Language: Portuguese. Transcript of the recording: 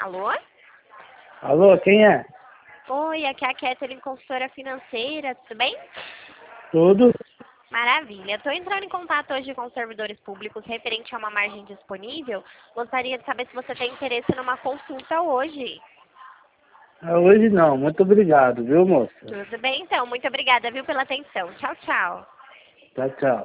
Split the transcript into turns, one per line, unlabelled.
Alô?
Alô, quem é?
Oi, aqui é a Catherine, consultora financeira, tudo bem?
Tudo?
Maravilha. Estou entrando em contato hoje com os servidores públicos referente a uma margem disponível. Gostaria de saber se você tem interesse numa consulta hoje.
Hoje não, muito obrigado, viu, moça?
Tudo bem, então. Muito obrigada, viu, pela atenção. Tchau, tchau.
Tchau, tchau.